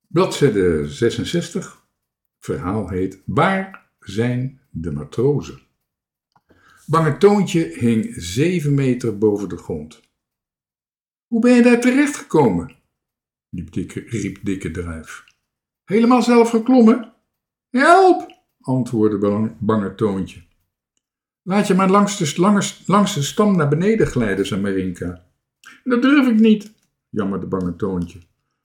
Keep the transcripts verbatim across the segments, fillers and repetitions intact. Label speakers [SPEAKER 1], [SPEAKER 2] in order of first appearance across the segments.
[SPEAKER 1] Bladzijde zesenzestig. Het verhaal heet Waar zijn de matrozen? Bange Toontje hing zeven meter boven de grond. Hoe ben je daar terecht gekomen? riep dikke, riep dikke Druif. Helemaal zelf geklommen? Help, antwoordde Bange Toontje. Laat je maar langs de, langs, langs de stam naar beneden glijden, zei Marinka. Dat durf ik niet, jammerde Bange Toontje.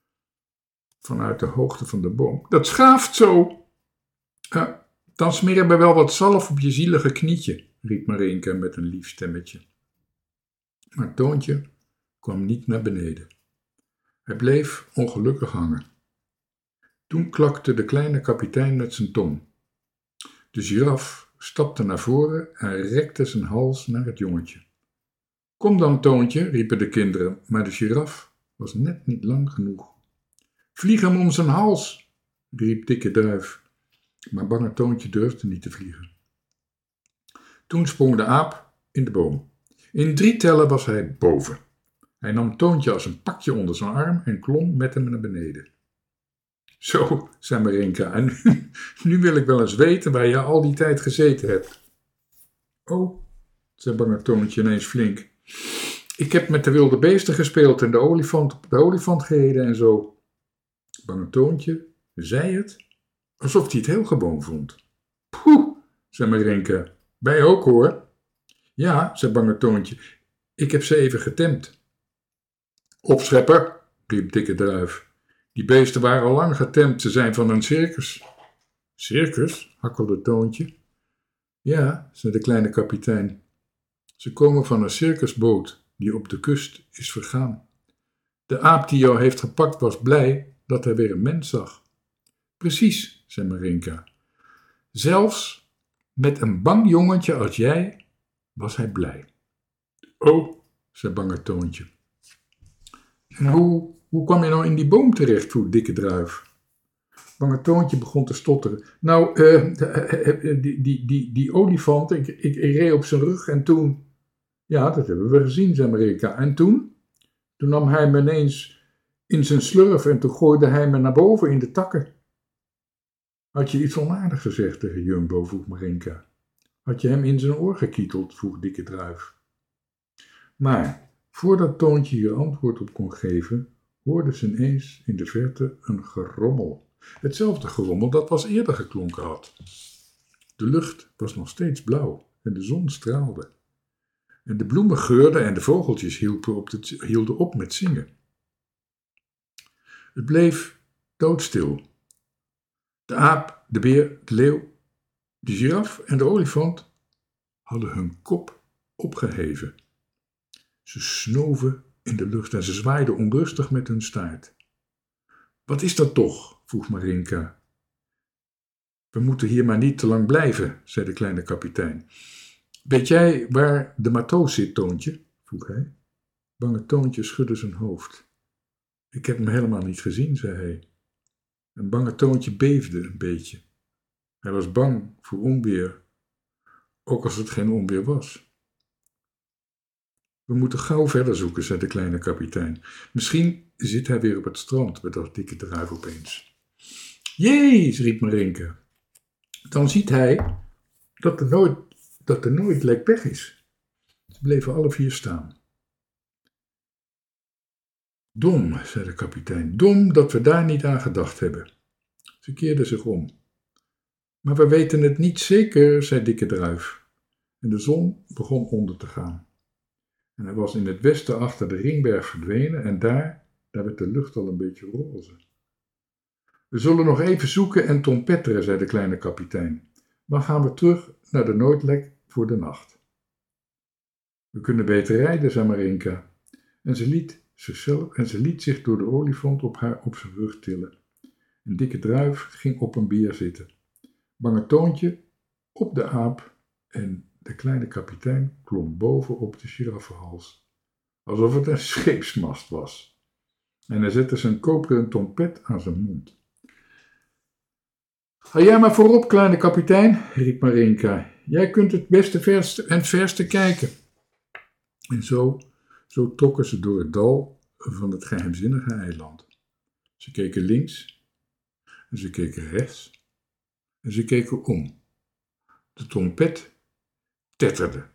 [SPEAKER 1] Vanuit de hoogte van de boom. Dat schaaft zo. Uh, dan smeren we wel wat zalf op je zielige knietje, riep Marinka met een lief stemmetje. Maar Toontje kwam niet naar beneden. Hij bleef ongelukkig hangen. Toen klakte de kleine kapitein met zijn tong. De giraf stapte naar voren en rekte zijn hals naar het jongetje. Kom dan, Toontje, riepen de kinderen, maar de giraf was net niet lang genoeg. Vlieg hem om zijn hals, riep dikke Druif, maar Bange Toontje durfde niet te vliegen. Toen sprong de aap in de boom. In drie tellen was hij boven. Hij nam Toontje als een pakje onder zijn arm en klom met hem naar beneden. Zo, zei Marinka, en nu, nu wil ik wel eens weten waar je al die tijd gezeten hebt. Oh, zei Bange Toontje ineens flink. Ik heb met de wilde beesten gespeeld en de olifant op de olifant gereden en zo. Bange Toontje zei het alsof hij het heel gewoon vond. Poeh, zei Marinka, wij ook hoor. Ja, zei Bange Toontje, ik heb ze even getemd. Opschepper, riep dikke Druif. Die beesten waren al lang getemd, ze zijn van een circus. Circus, hakkelde Toontje. Ja, zei de kleine kapitein. Ze komen van een circusboot die op de kust is vergaan. De aap die jou heeft gepakt was blij dat hij weer een mens zag. Precies, zei Marinka. Zelfs met een bang jongetje als jij was hij blij. Oh, zei Bange Toontje. En hoe, hoe kwam je nou in die boom terecht, vroeg dikke Druif. Bange Toontje begon te stotteren. Nou, uh, die, die, die, die olifant, ik, ik, ik reed op zijn rug en toen... Ja, dat hebben we gezien, zei Marinka. En toen? Toen nam hij me ineens in zijn slurf en toen gooide hij me naar boven in de takken. Had je iets onaardigs gezegd tegen Jumbo, vroeg Marinka. Had je hem in zijn oor gekieteld, vroeg dikke Druif. Maar voordat Toontje hier antwoord op kon geven, hoorde ze ineens in de verte een gerommel. Hetzelfde gerommel dat pas eerder geklonken had. De lucht was nog steeds blauw en de zon straalde. En de bloemen geurden en de vogeltjes hielden op, de, hielden op met zingen. Het bleef doodstil. De aap, de beer, de leeuw, de giraf en de olifant hadden hun kop opgeheven. Ze snoven in de lucht en ze zwaaiden onrustig met hun staart. Wat is dat toch? Vroeg Marinka. We moeten hier maar niet te lang blijven, zei de kleine kapitein. Weet jij waar de matroos zit, Toontje? Vroeg hij. Bange Toontje schudde zijn hoofd. Ik heb hem helemaal niet gezien, zei hij. En Bange Toontje beefde een beetje. Hij was bang voor onweer, ook als het geen onweer was. We moeten gauw verder zoeken, zei de kleine kapitein. Misschien zit hij weer op het strand, bedacht dikke Druif opeens. Jee, riep Marinka. Dan ziet hij dat er nooit, dat er nooit lek weg is. Ze bleven alle vier staan. Dom, zei de kapitein, dom dat we daar niet aan gedacht hebben. Ze keerden zich om. Maar we weten het niet zeker, zei dikke Druif. En de zon begon onder te gaan. En hij was in het westen achter de ringberg verdwenen en daar, daar werd de lucht al een beetje roze. We zullen nog even zoeken en trompetteren, zei de kleine kapitein. Dan gaan we terug naar de Noordlek voor de nacht. We kunnen beter rijden, zei Marinka. En ze liet zichzelf en ze liet zich door de olifant op haar op zijn rug tillen. En dikke Druif ging op een beer zitten. Bange Toontje op de aap en de kleine kapitein klom boven op de giraffenhals, alsof het een scheepsmast was. En hij zette zijn koperen trompet aan zijn mond. Ga jij maar voorop, kleine kapitein, riep Marinka. Jij kunt het beste verste en het verste kijken. En zo, zo trokken ze door het dal van het geheimzinnige eiland. Ze keken links En ze keken rechts. En ze keken om. De trompet tetterde.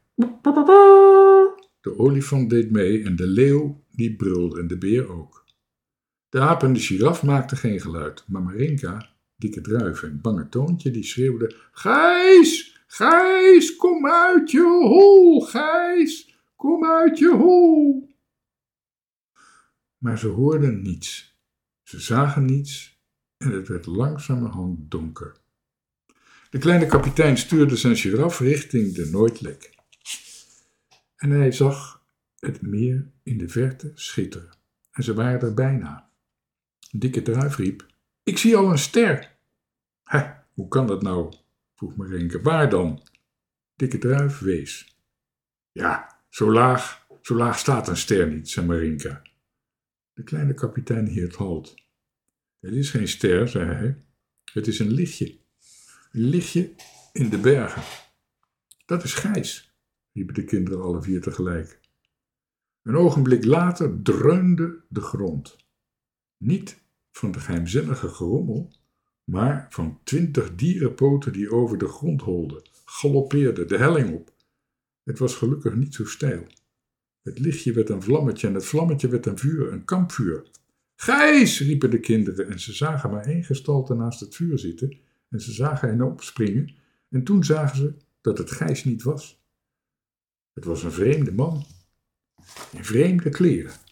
[SPEAKER 1] De olifant deed mee en de leeuw die brulde en de beer ook. De aap en de giraf maakten geen geluid, maar Marinka, Dikke Druif en Bange Toontje die schreeuwden: Gijs, Gijs, kom uit je hol, Gijs, kom uit je hol. Maar ze hoorden niets, ze zagen niets en het werd langzamerhand donker. De kleine kapitein stuurde zijn giraf richting de Nooitlek. En hij zag het meer in de verte schitteren. En ze waren er bijna. Dikke Druif riep: Ik zie al een ster. Hè, hoe kan dat nou? Vroeg Marinka. Waar dan? Dikke Druif wees. Ja, zo laag, zo laag staat een ster niet, zei Marinka. De kleine kapitein hield halt. Het is geen ster, zei hij. Het is een lichtje. Een lichtje in de bergen. Dat is Gijs, riepen de kinderen alle vier tegelijk. Een ogenblik later dreunde de grond. Niet van de geheimzinnige gerommel, maar van twintig dierenpoten die over de grond holden, galoppeerden de helling op. Het was gelukkig niet zo steil. Het lichtje werd een vlammetje en het vlammetje werd een vuur, een kampvuur. Gijs, riepen de kinderen en ze zagen maar één gestalte naast het vuur zitten en ze zagen hen opspringen en toen zagen ze dat het Gijs niet was. Het was een vreemde man in vreemde kleren.